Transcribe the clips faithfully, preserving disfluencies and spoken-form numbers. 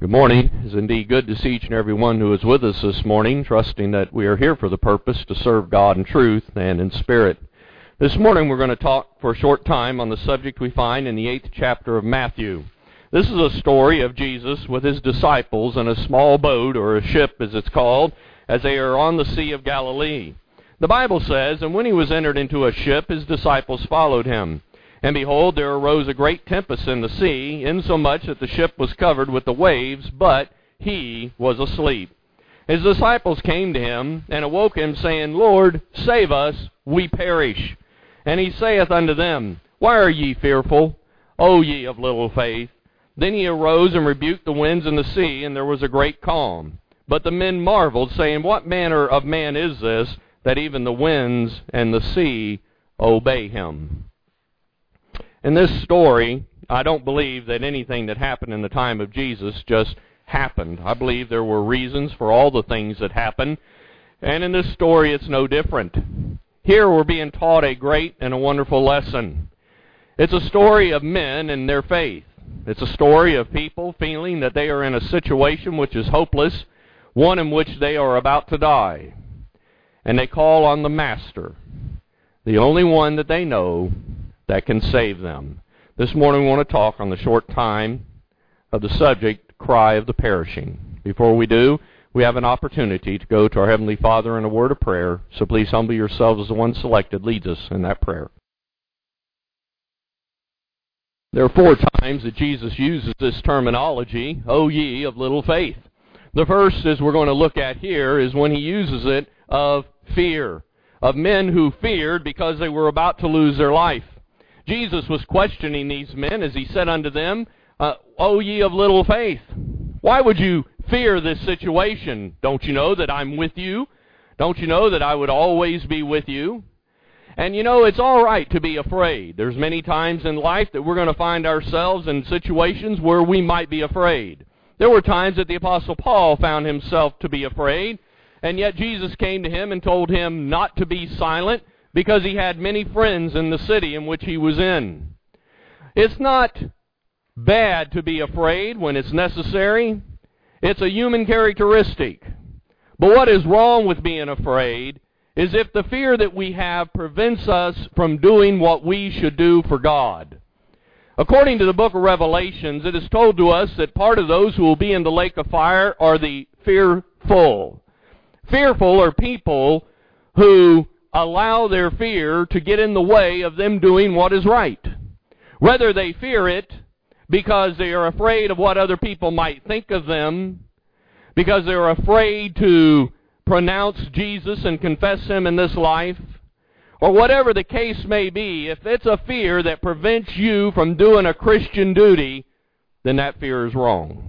Good morning. It is indeed good to see each and every one who is with us this morning, trusting that we are here for the purpose to serve God in truth and in spirit. This morning we're going to talk for a short time on the subject we find in the eighth chapter of Matthew. This is a story of Jesus with his disciples in a small boat, or a ship as it's called, as they are on the Sea of Galilee. The Bible says, "And when he was entered into a ship, his disciples followed him. And behold, there arose a great tempest in the sea, insomuch that the ship was covered with the waves, but he was asleep. His disciples came to him, and awoke him, saying, Lord, save us, we perish. And he saith unto them, Why are ye fearful, O ye of little faith? Then he arose and rebuked the winds and the sea, and there was a great calm. But the men marveled, saying, What manner of man is this, that even the winds and the sea obey him?" In this story, I don't believe that anything that happened in the time of Jesus just happened. I believe there were reasons for all the things that happened, and in this story it's no different. Here we're being taught a great and a wonderful lesson. It's a story of men and their faith. It's a story of people feeling that they are in a situation which is hopeless, one in which they are about to die. And they call on the Master, the only one that they know that can save them. This morning we want to talk on the short time of the subject, Cry of the Perishing. Before we do, we have an opportunity to go to our Heavenly Father in a word of prayer, so please humble yourselves as the one selected leads us in that prayer. There are four times that Jesus uses this terminology, O ye of little faith. The first, as we're going to look at here, is when he uses it of fear, of men who feared because they were about to lose their life. Jesus was questioning these men as he said unto them, uh, O ye of little faith, why would you fear this situation? Don't you know that I'm with you? Don't you know that I would always be with you? And you know, it's all right to be afraid. There's many times in life that we're going to find ourselves in situations where we might be afraid. There were times that the Apostle Paul found himself to be afraid, and yet Jesus came to him and told him not to be silent, because he had many friends in the city in which he was in. It's not bad to be afraid when it's necessary. It's a human characteristic. But what is wrong with being afraid is if the fear that we have prevents us from doing what we should do for God. According to the book of Revelations, it is told to us that part of those who will be in the lake of fire are the fearful. Fearful are people who allow their fear to get in the way of them doing what is right. Whether they fear it because they are afraid of what other people might think of them, because they're afraid to pronounce Jesus and confess him in this life, or whatever the case may be, if it's a fear that prevents you from doing a Christian duty, then that fear is wrong.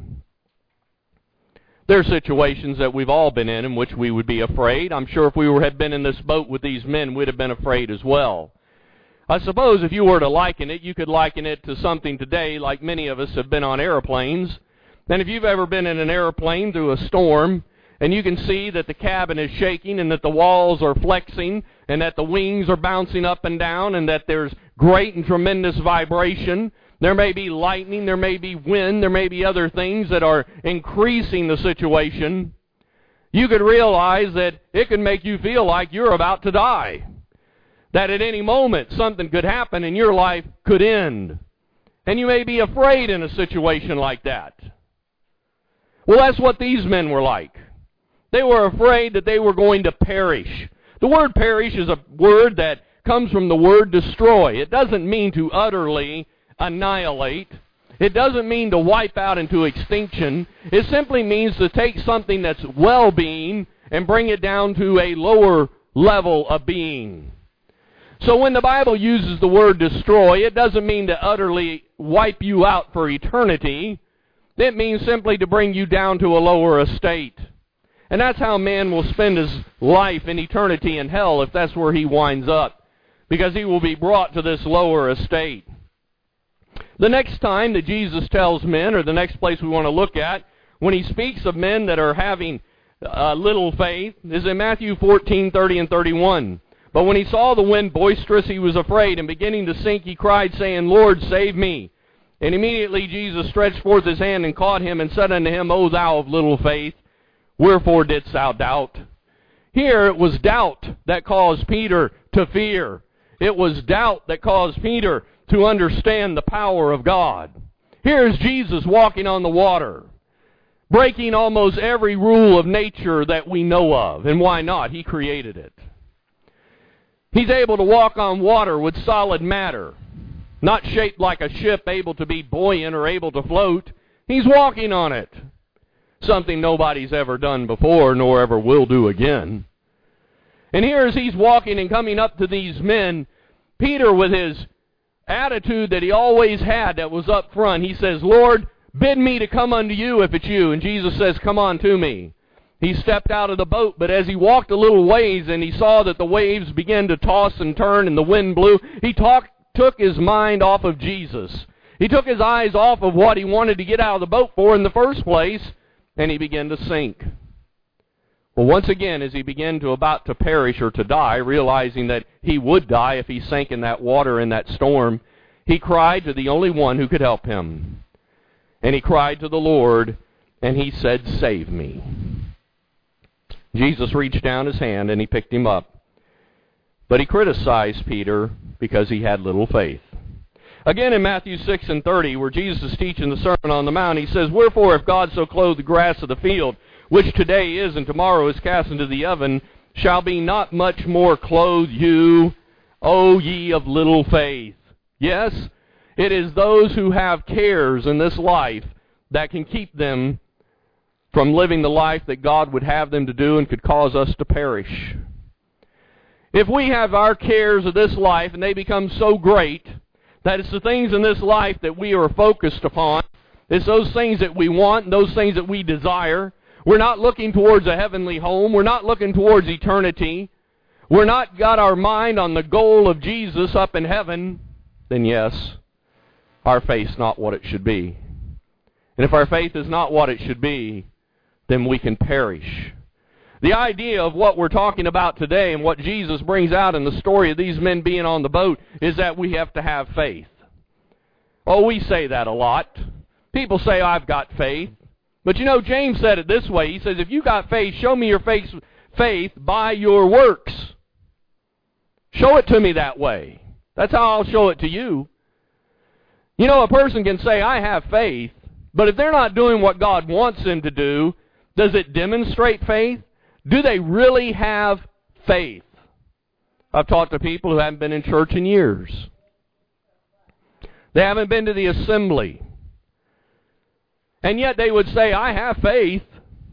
There are situations that we've all been in in which we would be afraid. I'm sure if we were, had been in this boat with these men, we'd have been afraid as well. I suppose if you were to liken it, you could liken it to something today like many of us have been on airplanes. And if you've ever been in an airplane through a storm, and you can see that the cabin is shaking and that the walls are flexing and that the wings are bouncing up and down and that there's great and tremendous vibration. There may be lightning, there may be wind, there may be other things that are increasing the situation. You could realize that it can make you feel like you're about to die. That at any moment something could happen and your life could end. And you may be afraid in a situation like that. Well, that's what these men were like. They were afraid that they were going to perish. The word perish is a word that comes from the word destroy. It doesn't mean to utterly annihilate. It doesn't mean to wipe out into extinction. It simply means to take something that's well-being and bring it down to a lower level of being. So when the Bible uses the word destroy, it doesn't mean to utterly wipe you out for eternity. It means simply to bring you down to a lower estate. And that's how man will spend his life in eternity in hell if that's where he winds up, because he will be brought to this lower estate. The next time that Jesus tells men, or the next place we want to look at, when he speaks of men that are having uh, little faith, is in Matthew fourteen, thirty and thirty-one. But when he saw the wind boisterous, he was afraid, and beginning to sink, he cried, saying, Lord, save me. And immediately Jesus stretched forth his hand and caught him and said unto him, O thou of little faith, wherefore didst thou doubt? Here it was doubt that caused Peter to fear. It was doubt that caused Peter to understand the power of God. Here is Jesus walking on the water, breaking almost every rule of nature that we know of. And why not? He created it. He's able to walk on water with solid matter, not shaped like a ship able to be buoyant or able to float. He's walking on it, something nobody's ever done before nor ever will do again. And here as he's walking and coming up to these men, Peter, with his attitude that he always had that was up front, he says, Lord, bid me to come unto you if it's you. And Jesus says, come on to me. He stepped out of the boat, but as he walked a little ways and he saw that the waves began to toss and turn and the wind blew, he talk, took his mind off of Jesus. He took his eyes off of what he wanted to get out of the boat for in the first place, and he began to sink. Well, once again, as he began to about to perish or to die, realizing that he would die if he sank in that water in that storm, he cried to the only one who could help him. And he cried to the Lord, and he said, save me. Jesus reached down his hand and he picked him up. But he criticized Peter because he had little faith. Again in Matthew six and thirty, where Jesus is teaching the Sermon on the Mount, he says, wherefore if God so clothe the grass of the field, which today is and tomorrow is cast into the oven, shall be not much more clothe you, O ye of little faith. Yes, it is those who have cares in this life that can keep them from living the life that God would have them to do and could cause us to perish. If we have our cares of this life and they become so great that it's the things in this life that we are focused upon, it's those things that we want, those things that we desire, we're not looking towards a heavenly home, we're not looking towards eternity, we're not got our mind on the goal of Jesus up in heaven, then yes, our faith's not what it should be. And if our faith is not what it should be, then we can perish. The idea of what we're talking about today and what Jesus brings out in the story of these men being on the boat is that we have to have faith. Oh, we say that a lot. People say, I've got faith. But you know, James said it this way. He says, if you got faith, show me your faith, faith by your works. Show it to me that way. That's how I'll show it to you. You know, a person can say, I have faith, but if they're not doing what God wants them to do, does it demonstrate faith? Do they really have faith? I've talked to people who haven't been in church in years. They haven't been to the assembly. And yet they would say, I have faith.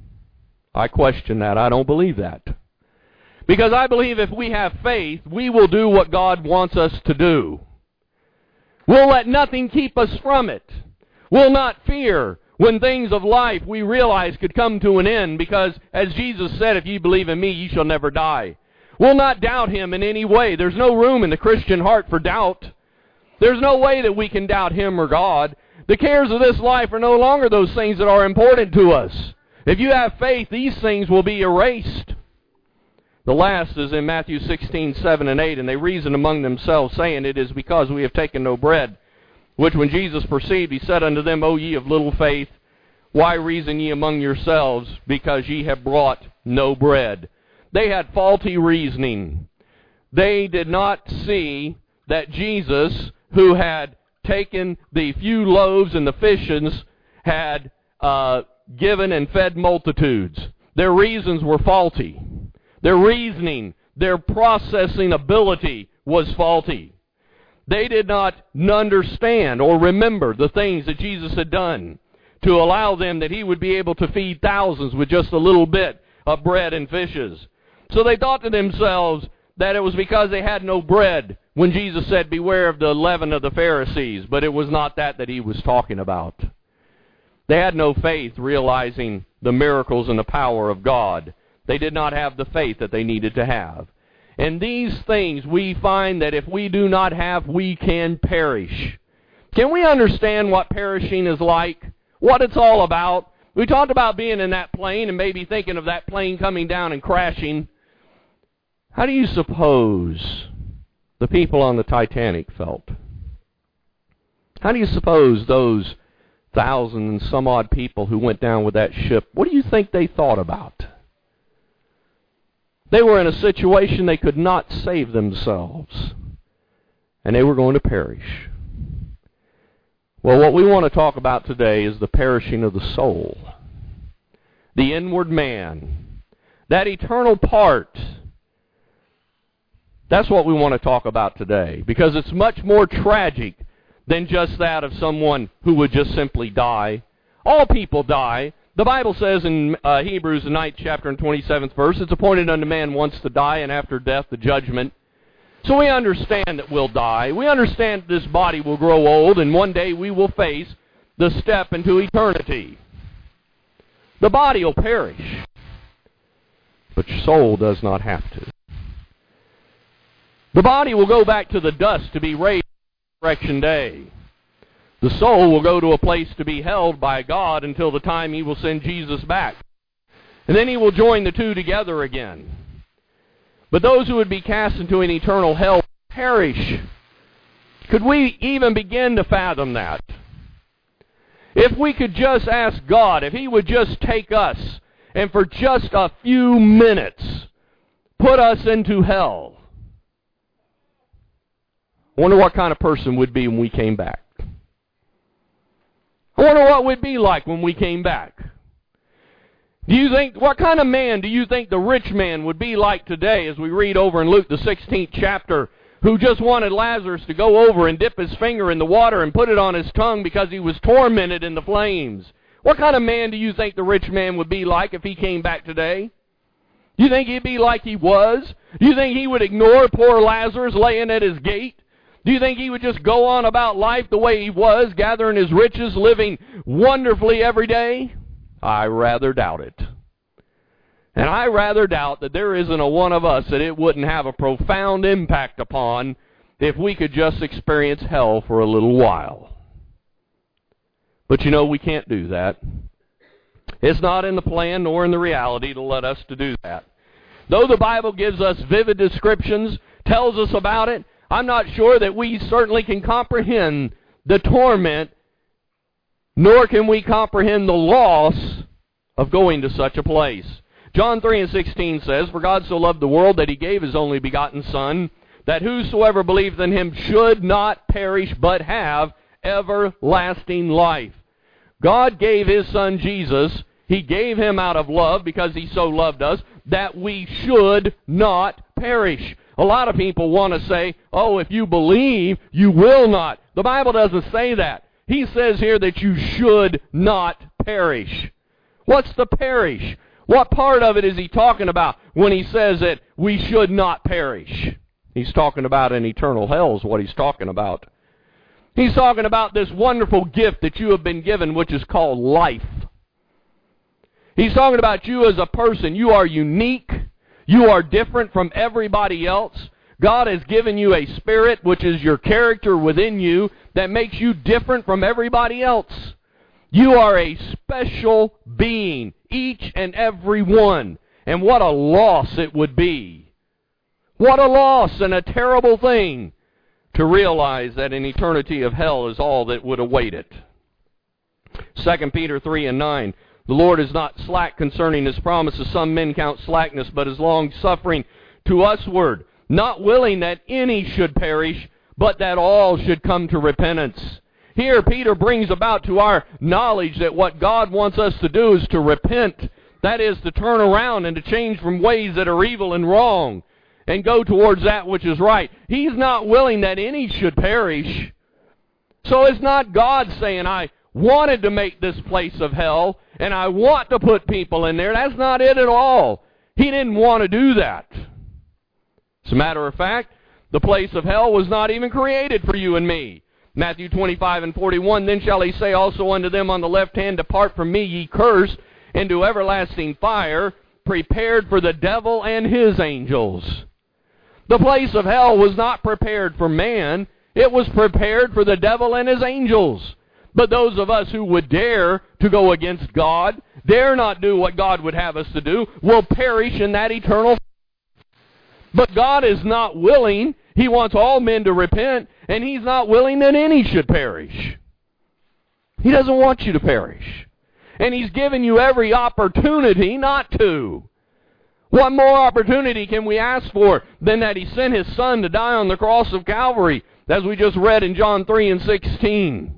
I question that. I don't believe that. Because I believe if we have faith, we will do what God wants us to do. We'll let nothing keep us from it. We'll not fear when things of life we realize could come to an end, because as Jesus said, if ye believe in me, ye shall never die. We'll not doubt him in any way. There's no room in the Christian heart for doubt. There's no way that we can doubt him or God. The cares of this life are no longer those things that are important to us. If you have faith, these things will be erased. The last is in Matthew sixteen, seven and eight, and they reasoned among themselves, saying, it is because we have taken no bread. Which when Jesus perceived, he said unto them, O ye of little faith, why reason ye among yourselves, because ye have brought no bread? They had faulty reasoning. They did not see that Jesus, who had taken the few loaves and the fishes, had uh, given and fed multitudes. Their reasons were faulty. Their reasoning, their processing ability was faulty. They did not understand or remember the things that Jesus had done to allow them that he would be able to feed thousands with just a little bit of bread and fishes. So they thought to themselves that it was because they had no bread when Jesus said, beware of the leaven of the Pharisees. But it was not that that he was talking about. They had no faith, realizing the miracles and the power of God. They did not have the faith that they needed to have. And these things we find that if we do not have, we can perish. Can we understand what perishing is like? What it's all about? We talked about being in that plane and maybe thinking of that plane coming down and crashing. How do you suppose the people on the Titanic felt? How do you suppose those thousand and some odd people who went down with that ship, what do you think they thought about? They were in a situation they could not save themselves, and they were going to perish. Well, what we want to talk about today is the perishing of the soul, the inward man, that eternal part. That's what we want to talk about today, because it's much more tragic than just that of someone who would just simply die. All people die. The Bible says in uh, Hebrews, the ninth chapter and twenty-seventh verse, it's appointed unto man once to die, and after death the judgment. So we understand that we'll die. We understand that this body will grow old, and one day we will face the step into eternity. The body will perish, but your soul does not have to. The body will go back to the dust to be raised on resurrection day. The soul will go to a place to be held by God until the time He will send Jesus back. And then He will join the two together again. But those who would be cast into an eternal hell perish. Could we even begin to fathom that? If we could just ask God, if He would just take us and for just a few minutes put us into hell, I wonder what kind of person we'd be when we came back. I wonder what we'd be like when we came back. Do you think, what kind of man do you think the rich man would be like today, as we read over in Luke the sixteenth chapter, who just wanted Lazarus to go over and dip his finger in the water and put it on his tongue because he was tormented in the flames? What kind of man do you think the rich man would be like if he came back today? Do you think he'd be like he was? Do you think he would ignore poor Lazarus laying at his gate? Do you think he would just go on about life the way he was, gathering his riches, living wonderfully every day? I rather doubt it. And I rather doubt that there isn't a one of us that it wouldn't have a profound impact upon if we could just experience hell for a little while. But you know, we can't do that. It's not in the plan nor in the reality to let us to do that. Though the Bible gives us vivid descriptions, tells us about it, I'm not sure that we certainly can comprehend the torment, nor can we comprehend the loss of going to such a place. John three and sixteen says, For God so loved the world that He gave His only begotten Son, that whosoever believeth in Him should not perish, but have everlasting life. God gave His Son Jesus. He gave Him out of love, because He so loved us, that we should not perish. A lot of people want to say, oh, if you believe, you will not. The Bible doesn't say that. He says here that you should not perish. What's the perish? What part of it is He talking about when He says that we should not perish? He's talking about an eternal hell is what He's talking about. He's talking about this wonderful gift that you have been given, which is called life. He's talking about you as a person. You are unique. You are different from everybody else. God has given you a spirit, which is your character within you, that makes you different from everybody else. You are a special being, each and every one. And what a loss it would be. What a loss and a terrible thing to realize that an eternity of hell is all that would await it. Second Peter three and nine. The Lord is not slack concerning His promises. Some men count slackness, but is long-suffering to usward, not willing that any should perish, but that all should come to repentance. Here Peter brings about to our knowledge that what God wants us to do is to repent. That is, to turn around and to change from ways that are evil and wrong, and go towards that which is right. He's not willing that any should perish. So it's not God saying, I wanted to make this place of hell, and I want to put people in there. That's not it at all. He didn't want to do that. As a matter of fact, the place of hell was not even created for you and me. Matthew twenty-five and forty-one, Then shall He say also unto them on the left hand, Depart from me, ye cursed, into everlasting fire, prepared for the devil and his angels. The place of hell was not prepared for man. It was prepared for the devil and his angels. But those of us who would dare to go against God, dare not do what God would have us to do, will perish in that eternal. But God is not willing. He wants all men to repent, and He's not willing that any should perish. He doesn't want you to perish. And He's given you every opportunity not to. What more opportunity can we ask for than that He sent His Son to die on the cross of Calvary, as we just read in John three and sixteen?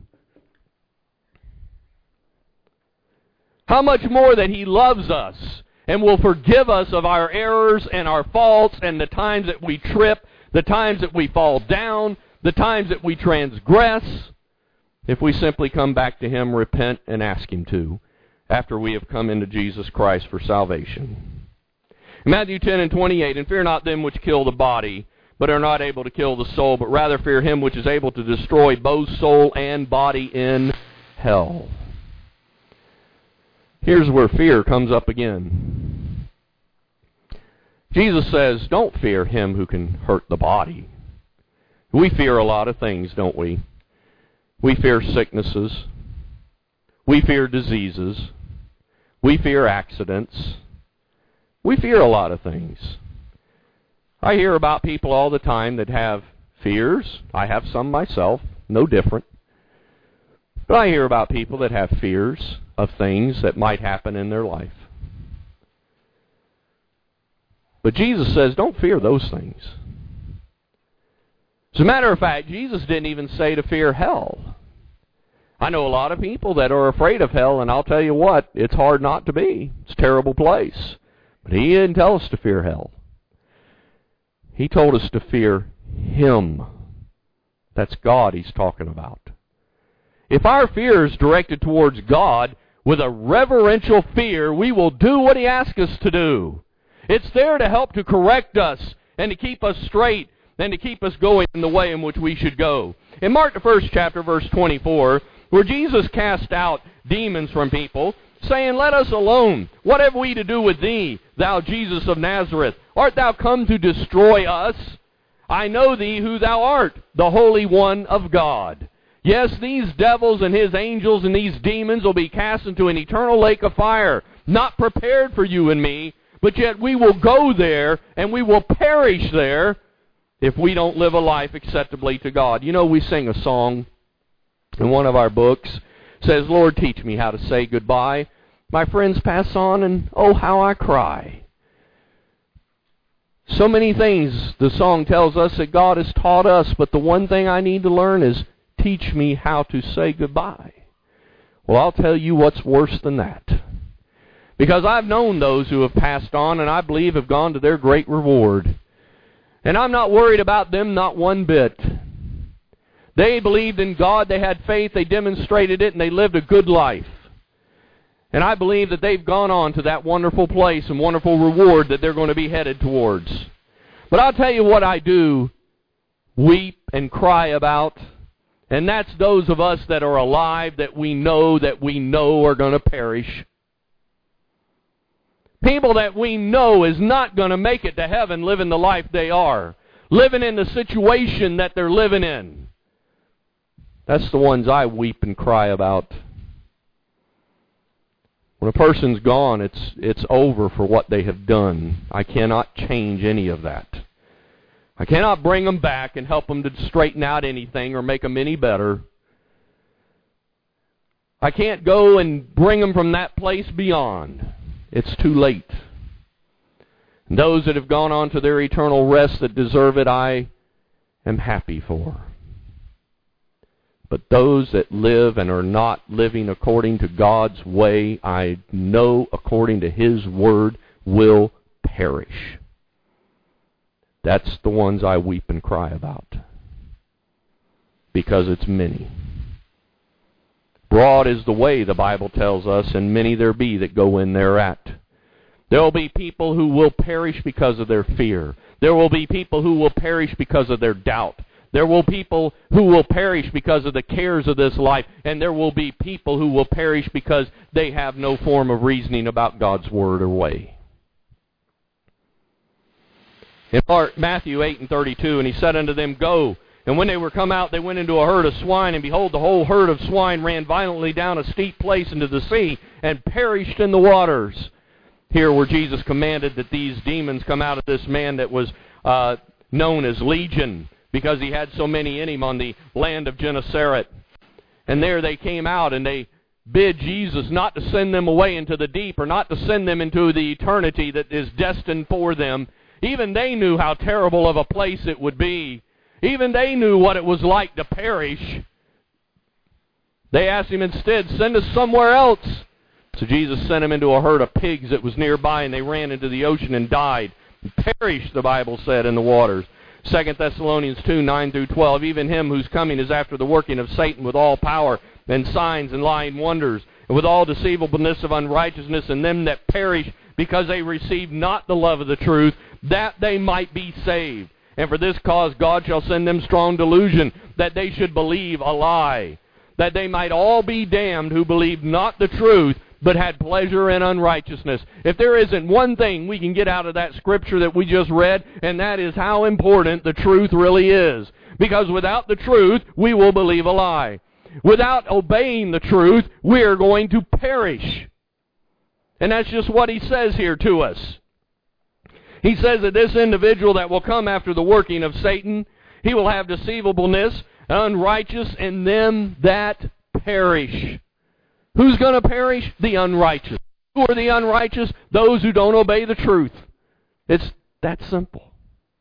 How much more that He loves us and will forgive us of our errors and our faults and the times that we trip, the times that we fall down, the times that we transgress, if we simply come back to Him, repent, and ask Him to, after we have come into Jesus Christ for salvation. In Matthew ten and twenty-eight, and fear not them which kill the body, but are not able to kill the soul, but rather fear Him which is able to destroy both soul and body in hell. Here's where fear comes up again. Jesus says, don't fear him who can hurt the body. We fear a lot of things, don't we? We fear sicknesses. We fear diseases. We fear accidents. We fear a lot of things. I hear about people all the time that have fears. I have some myself, no different. But I hear about people that have fears of things that might happen in their life. But Jesus says, don't fear those things. As a matter of fact, Jesus didn't even say to fear hell. I know a lot of people that are afraid of hell, and I'll tell you what, it's hard not to be. It's a terrible place. But He didn't tell us to fear hell. He told us to fear Him. That's God He's talking about. If our fear is directed towards God, with a reverential fear, we will do what He asks us to do. It's there to help to correct us and to keep us straight and to keep us going in the way in which we should go. In Mark the first chapter, verse twenty-four, where Jesus cast out demons from people, saying, let us alone. What have we to do with thee, thou Jesus of Nazareth? Art thou come to destroy us? I know thee who thou art, the Holy One of God. Yes, these devils and his angels and these demons will be cast into an eternal lake of fire, not prepared for you and me, but yet we will go there and we will perish there if we don't live a life acceptably to God. You know, we sing a song in one of our books, says, Lord, teach me how to say goodbye. My friends pass on and oh, how I cry. So many things the song tells us that God has taught us, but the one thing I need to learn is teach me how to say goodbye. Well, I'll tell you what's worse than that. Because I've known those who have passed on, and I believe have gone to their great reward. And I'm not worried about them, not one bit. They believed in God, they had faith, they demonstrated it, and they lived a good life. And I believe that they've gone on to that wonderful place and wonderful reward that they're going to be headed towards. But I'll tell you what I do weep and cry about. And that's those of us that are alive that we know that we know are going to perish. People that we know is not going to make it to heaven living the life they are. Living in the situation that they're living in. That's the ones I weep and cry about. When a person's gone, it's it's over for what they have done. I cannot change any of that. I cannot bring them back and help them to straighten out anything or make them any better. I can't go and bring them from that place beyond. It's too late. And those that have gone on to their eternal rest that deserve it, I am happy for. But those that live and are not living according to God's way, I know according to His Word, will perish. That's the ones I weep and cry about. Because it's many. Broad is the way, the Bible tells us, and many there be that go in thereat. There will be people who will perish because of their fear. There will be people who will perish because of their doubt. There will be people who will perish because of the cares of this life. And there will be people who will perish because they have no form of reasoning about God's Word or way. In Matthew eight and thirty-two, and He said unto them, Go. And when they were come out, they went into a herd of swine, and behold, the whole herd of swine ran violently down a steep place into the sea, and perished in the waters. here where Jesus commanded that these demons come out of this man that was uh, known as Legion, because he had so many in him on the land of Gennesaret. And there they came out, and they bid Jesus not to send them away into the deep, or not to send them into the eternity that is destined for them. Even they knew how terrible of a place it would be. Even they knew what it was like to perish. They asked him instead, send us somewhere else. So Jesus sent them into a herd of pigs that was nearby, and they ran into the ocean and died. And perished, the Bible said, in the waters. Second Thessalonians two, nine through twelve, even him whose coming is after the working of Satan with all power and signs and lying wonders, and with all deceivableness of unrighteousness, and them that perish because they receive not the love of the truth, that they might be saved. And for this cause God shall send them strong delusion, that they should believe a lie, that they might all be damned who believed not the truth, but had pleasure in unrighteousness. If there isn't one thing we can get out of that scripture that we just read, and that is how important the truth really is. Because without the truth, we will believe a lie. Without obeying the truth, we are going to perish. And that's just what he says here to us. He says that this individual that will come after the working of Satan, he will have deceivableness, unrighteous, and them that perish. Who's going to perish? The unrighteous. Who are the unrighteous? Those who don't obey the truth. It's that simple.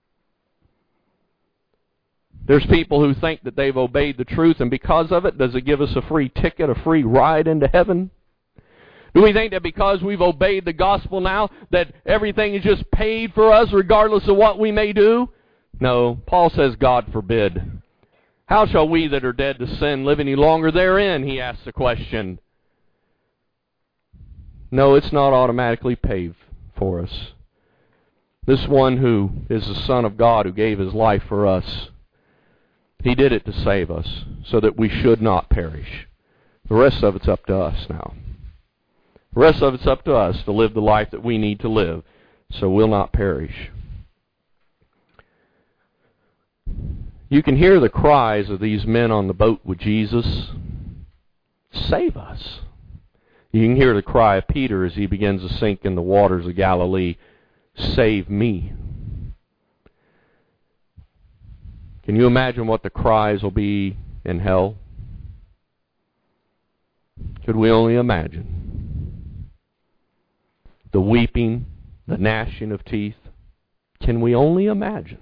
There's people who think that they've obeyed the truth, and because of it, does it give us a free ticket, a free ride into heaven? Do we think that because we've obeyed the gospel now, that everything is just paid for us regardless of what we may do? No. Paul says, God forbid. How shall we that are dead to sin live any longer therein? He asks the question. No, it's not automatically paid for us. This one who is the Son of God, who gave his life for us, he did it to save us, so that we should not perish. The rest of it's up to us now. The rest of it's up to us to live the life that we need to live, so we'll not perish. You can hear the cries of these men on the boat with Jesus. Save us. You can hear the cry of Peter as he begins to sink in the waters of Galilee. Save me. Can you imagine what the cries will be in hell? Could we only imagine? The weeping, the gnashing of teeth. Can we only imagine?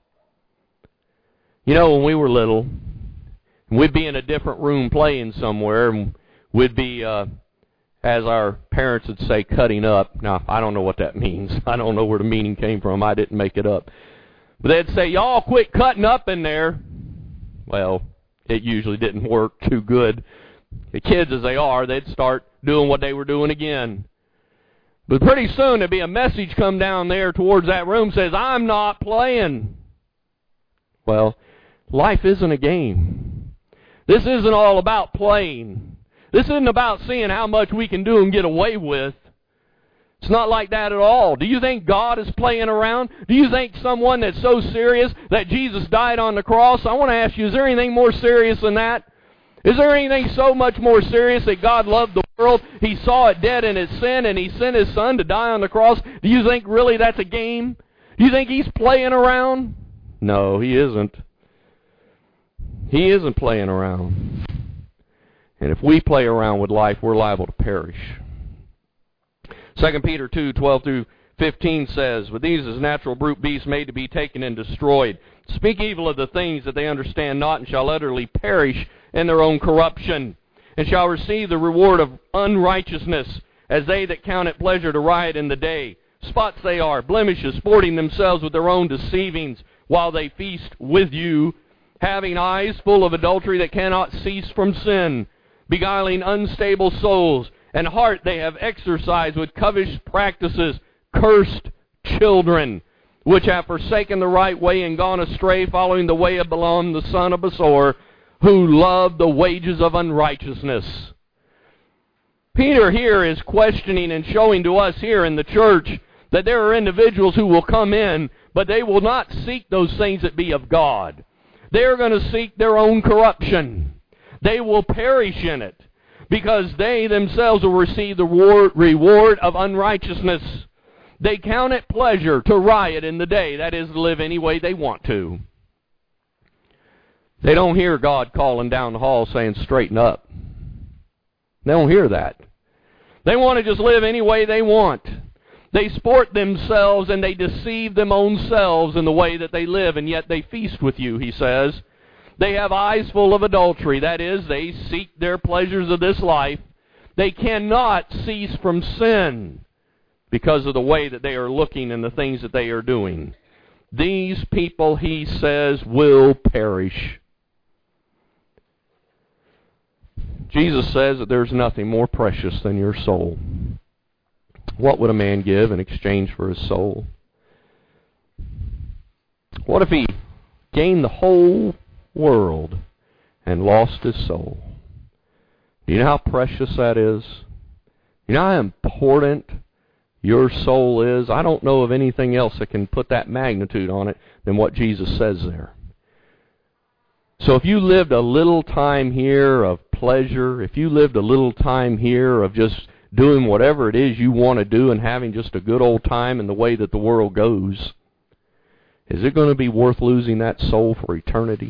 You know, when we were little, we'd be in a different room playing somewhere, and we'd be, uh, as our parents would say, cutting up. Now, I don't know what that means. I don't know where the meaning came from. I didn't make it up. But they'd say, y'all quit cutting up in there. Well, it usually didn't work too good. The kids, as they are, they'd start doing what they were doing again. But pretty soon there'd be a message come down there towards that room says, I'm not playing. Well, life isn't a game. This isn't all about playing. This isn't about seeing how much we can do and get away with. It's not like that at all. Do you think God is playing around? Do you think someone that's so serious that Jesus died on the cross? I want to ask you, is there anything more serious than that? Is there anything so much more serious that God loved the world? He saw it dead in its sin, and He sent His Son to die on the cross. Do you think really that's a game? Do you think He's playing around? No, He isn't. He isn't playing around. And if we play around with life, we're liable to perish. Second Peter two, twelve through fifteen says, With these is natural brute beasts made to be taken and destroyed. Speak evil of the things that they understand not, and shall utterly perish in their own corruption, and shall receive the reward of unrighteousness, as they that count it pleasure to riot in the day. Spots they are, blemishes, sporting themselves with their own deceivings, while they feast with you, having eyes full of adultery that cannot cease from sin, beguiling unstable souls, and heart they have exercised with covetous practices, cursed children, which have forsaken the right way and gone astray, following the way of Balaam the son of Besor, who loved the wages of unrighteousness. Peter here is questioning and showing to us here in the church that there are individuals who will come in, but they will not seek those things that be of God. They are going to seek their own corruption. They will perish in it. because they themselves will receive the reward of unrighteousness. They count it pleasure to riot in the day, that is, to live any way they want to. They don't hear God calling down the hall saying, straighten up. They don't hear that. They want to just live any way they want. They sport themselves and they deceive them own selves in the way that they live, and yet they feast with you, he says. They have eyes full of adultery. That is, they seek their pleasures of this life. They cannot cease from sin because of the way that they are looking and the things that they are doing. These people, he says, will perish. Jesus says that there's nothing more precious than your soul. What would a man give in exchange for his soul? What if he gained the whole world and lost his soul? Do you know how precious that is? You know how important your soul is? I don't know of anything else that can put that magnitude on it than what Jesus says there. So if you lived a little time here of pleasure, if you lived a little time here of just doing whatever it is you want to do and having just a good old time in the way that the world goes, is it going to be worth losing that soul for eternity?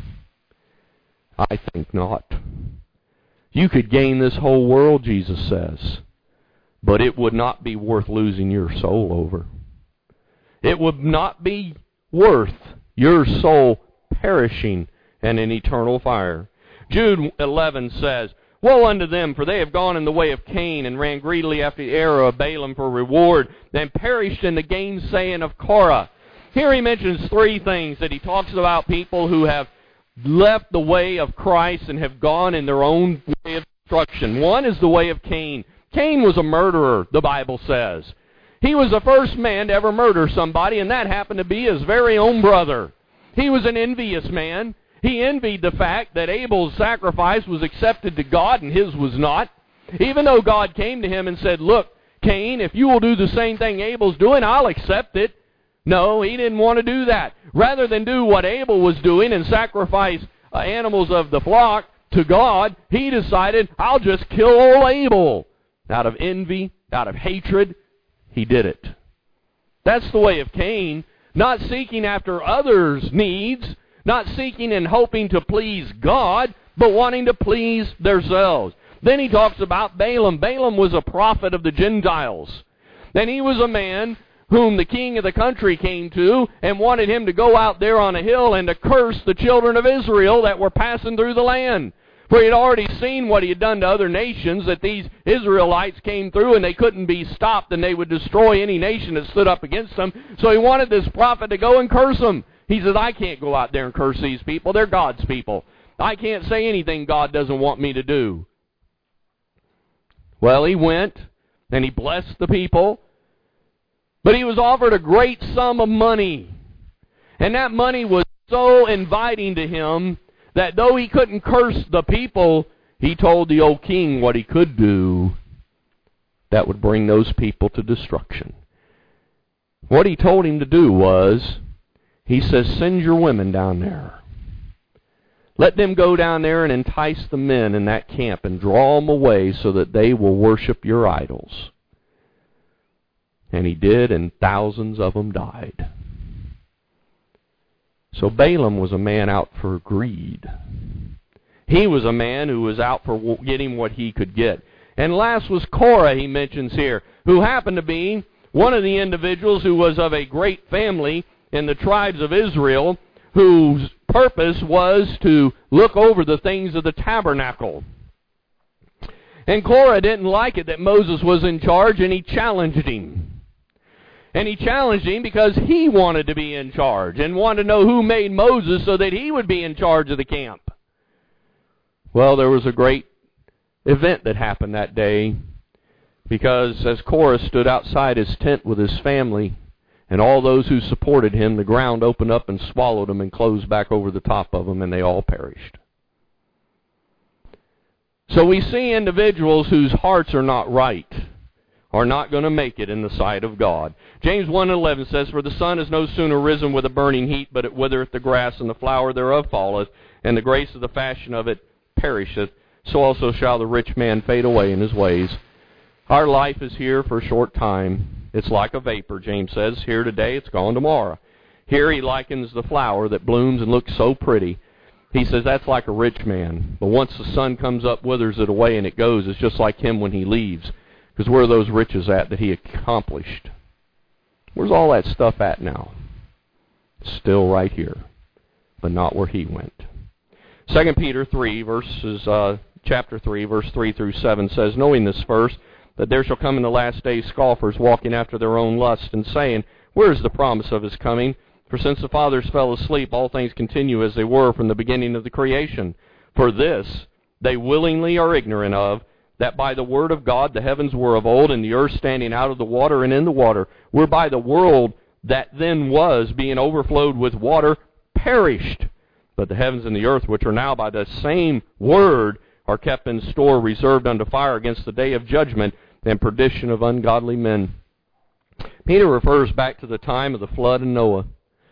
I think not. You could gain this whole world, Jesus says, but it would not be worth losing your soul over. It would not be worth your soul perishing and in eternal fire. Jude eleven says, woe unto them, for they have gone in the way of Cain, and ran greedily after the error of Balaam for reward, and perished in the gainsaying of Korah. Here he mentions three things that he talks about people who have left the way of Christ and have gone in their own way of destruction. One is the way of Cain. Cain was a murderer, the Bible says. He was the first man to ever murder somebody, and that happened to be his very own brother. He was an envious man. He envied the fact that Abel's sacrifice was accepted to God and his was not. Even though God came to him and said, look, Cain, if you will do the same thing Abel's doing, I'll accept it. No, he didn't want to do that. Rather than do what Abel was doing and sacrifice uh, animals of the flock to God, he decided, I'll just kill old Abel. Out of envy, out of hatred, he did it. That's the way of Cain, not seeking after others' needs, not seeking and hoping to please God, but wanting to please themselves. Then he talks about Balaam. Balaam was a prophet of the Gentiles. And he was a man whom the king of the country came to and wanted him to go out there on a hill and to curse the children of Israel that were passing through the land. For he had already seen what he had done to other nations, that these Israelites came through and they couldn't be stopped and they would destroy any nation that stood up against them. So he wanted this prophet to go and curse them. He says, I can't go out there and curse these people. They're God's people. I can't say anything God doesn't want me to do. Well, he went and he blessed the people. But he was offered a great sum of money. And that money was so inviting to him that though he couldn't curse the people, he told the old king what he could do that would bring those people to destruction. What he told him to do was, he says, send your women down there. Let them go down there and entice the men in that camp and draw them away so that they will worship your idols. And he did, and thousands of them died. So Balaam was a man out for greed. He was a man who was out for getting what he could get. And last was Korah, he mentions here, who happened to be one of the individuals who was of a great family in the tribes of Israel, whose purpose was to look over the things of the tabernacle. And Korah didn't like it that Moses was in charge, and he challenged him. And he challenged him because he wanted to be in charge and wanted to know who made Moses so that he would be in charge of the camp. Well, there was a great event that happened that day, because as Korah stood outside his tent with his family and all those who supported him, the ground opened up and swallowed them and closed back over the top of them, and they all perished. So we see individuals whose hearts are not right are not going to make it in the sight of God. James one eleven says, for the sun is no sooner risen with a burning heat, but it withereth the grass, and the flower thereof falleth, and the grace of the fashion of it perisheth. so also shall the rich man fade away in his ways. Our life is here for a short time. It's like a vapor, James says. Here today, it's gone tomorrow. Here he likens the flower that blooms and looks so pretty. He says that's like a rich man. But once the sun comes up, withers it away, and it goes. It's just like him when he leaves. Because where are those riches at that he accomplished? Where's all that stuff at now? Still right here, but not where he went. Second Peter three, verses, uh, chapter three, verse three through seven says, knowing this first, that there shall come in the last days scoffers, walking after their own lust, and saying, where is the promise of his coming? For since the fathers fell asleep, all things continue as they were from the beginning of the creation. For this they willingly are ignorant of, that by the word of God the heavens were of old, and the earth standing out of the water and in the water, whereby the world that then was, being overflowed with water, perished. But the heavens and the earth, which are now by the same word, are kept in store, reserved unto fire against the day of judgment and perdition of ungodly men. Peter refers back to the time of the flood and Noah.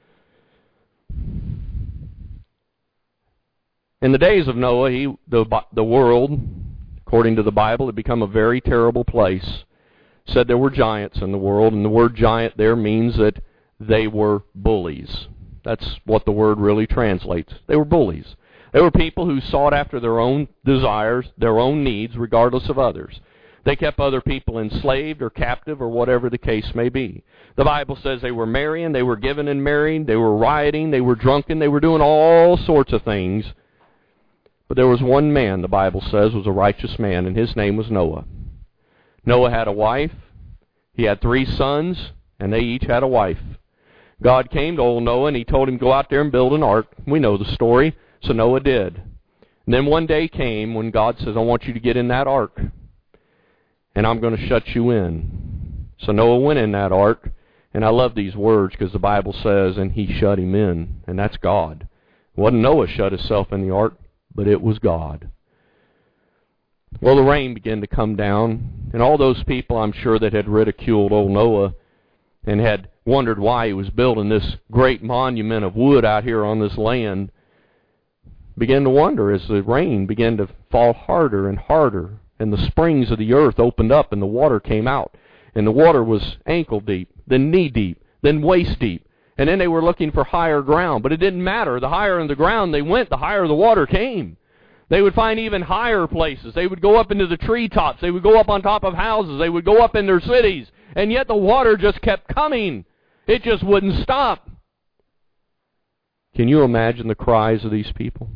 In the days of Noah, he, the, the world, according to the Bible, had become a very terrible place. Said there were giants in the world, and the word giant there means that they were bullies. That's what the word really translates. They were bullies. They were people who sought after their own desires, their own needs, regardless of others. They kept other people enslaved or captive or whatever the case may be. The Bible says they were marrying, they were giving and marrying, they were rioting, they were drunken, they were doing all sorts of things. But there was one man, the Bible says, was a righteous man, and his name was Noah. Noah had a wife, he had three sons, and they each had a wife. God came to old Noah, and he told him, go out there and build an ark. We know the story, so Noah did. And then one day came when God says, I want you to get in that ark, and I'm going to shut you in. So Noah went in that ark, and I love these words because the Bible says, and he shut him in, and that's God. It wasn't Noah shut himself in the ark, but it was God. Well, the rain began to come down, and all those people, I'm sure, that had ridiculed old Noah and had wondered why he was building this great monument of wood out here on this land, began to wonder as the rain began to fall harder and harder, and the springs of the earth opened up and the water came out, and the water was ankle deep, then knee deep, then waist deep, and then they were looking for higher ground. But it didn't matter. The higher in the ground they went, the higher the water came. They would find even higher places. They would go up into the treetops. They would go up on top of houses. They would go up in their cities. And yet the water just kept coming. It just wouldn't stop. Can you imagine the cries of these people?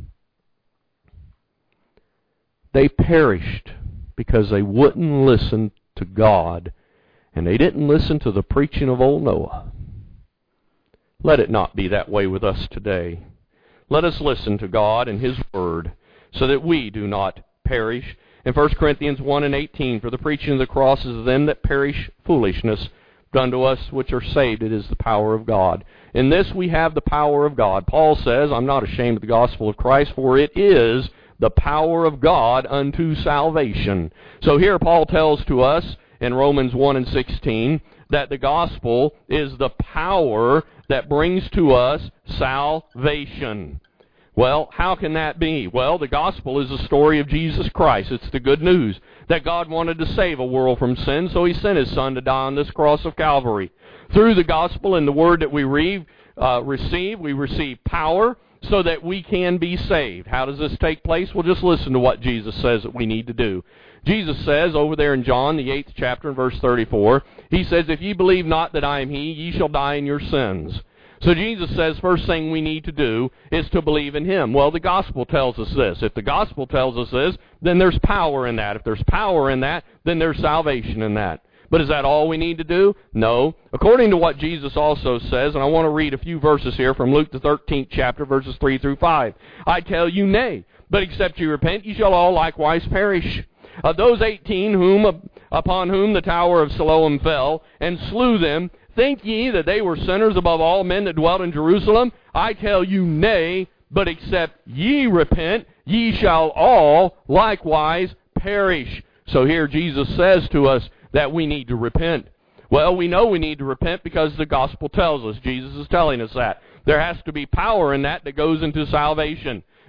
They perished because they wouldn't listen to God, and they didn't listen to the preaching of old Noah. Let it not be that way with us today. Let us listen to God and His Word so that we do not perish. In First Corinthians one and eighteen, for the preaching of the cross is of them that perish foolishness, but unto us which are saved it is the power of God. In this we have the power of God. Paul says, I'm not ashamed of the gospel of Christ, for it is the power of God unto salvation. So here Paul tells to us in Romans one and sixteen that the gospel is the power that brings to us salvation. Well, how can that be? Well, the gospel is the story of Jesus Christ. It's the good news that God wanted to save a world from sin, so He sent His Son to die on this cross of Calvary. Through the gospel and the word that we read, uh, receive, we receive power so that we can be saved. How does this take place? Well, just listen to what Jesus says that we need to do. Jesus says over there in John, the eighth chapter, in verse thirty-four, He says, if ye believe not that I am He, ye shall die in your sins. So Jesus says, first thing we need to do is to believe in Him. Well, the gospel tells us this. If the gospel tells us this, then there's power in that. If there's power in that, then there's salvation in that. But is that all we need to do? No. According to what Jesus also says, and I want to read a few verses here from Luke the thirteenth chapter, verses three through five. I tell you, nay, but except ye repent, ye shall all likewise perish. Of those eighteen whom upon whom the tower of Siloam fell, and slew them, think ye that they were sinners above all men that dwelt in Jerusalem? I tell you, nay, but except ye repent, ye shall all likewise perish. So here Jesus says to us that we need to repent. Well, we know we need to repent because the gospel tells us. Jesus is telling us that. There has to be power in that that goes into salvation.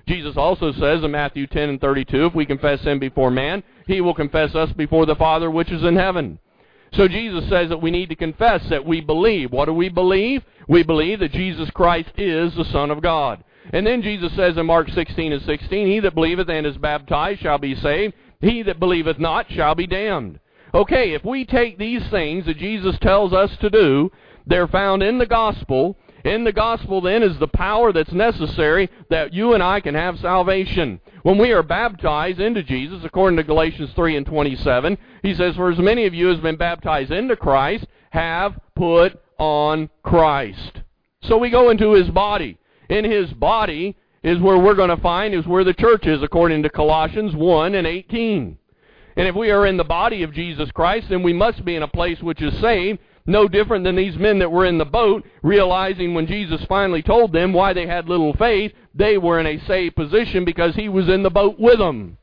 Jesus also says in Matthew ten and thirty-two, if we confess Him before man, He will confess us before the Father which is in heaven. So Jesus says that we need to confess that we believe. What do we believe? We believe that Jesus Christ is the Son of God. And then Jesus says in Mark sixteen and sixteen, he that believeth and is baptized shall be saved. He that believeth not shall be damned. Okay, if we take these things that Jesus tells us to do, they're found in the gospel. In the gospel, then, is the power that's necessary that you and I can have salvation. When we are baptized into Jesus, according to Galatians three and twenty-seven, he says, for as many of you as have been baptized into Christ have put on Christ. So we go into His body. In His body is where we're going to find, is where the church is, according to Colossians one and eighteen. And if we are in the body of Jesus Christ, then we must be in a place which is saved, no different than these men that were in the boat, realizing when Jesus finally told them why they had little faith, they were in a saved position because He was in the boat with them.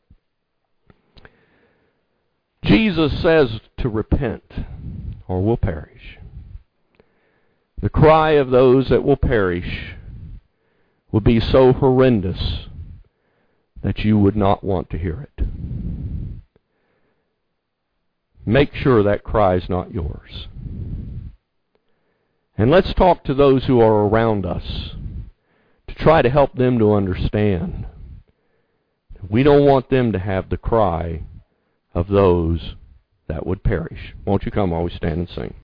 Jesus says to repent, or will perish. The cry of those that will perish would be so horrendous that you would not want to hear it. Make sure that cry is not yours. And let's talk to those who are around us to try to help them to understand. We don't want them to have the cry of those that would perish. Won't you come while we stand and sing?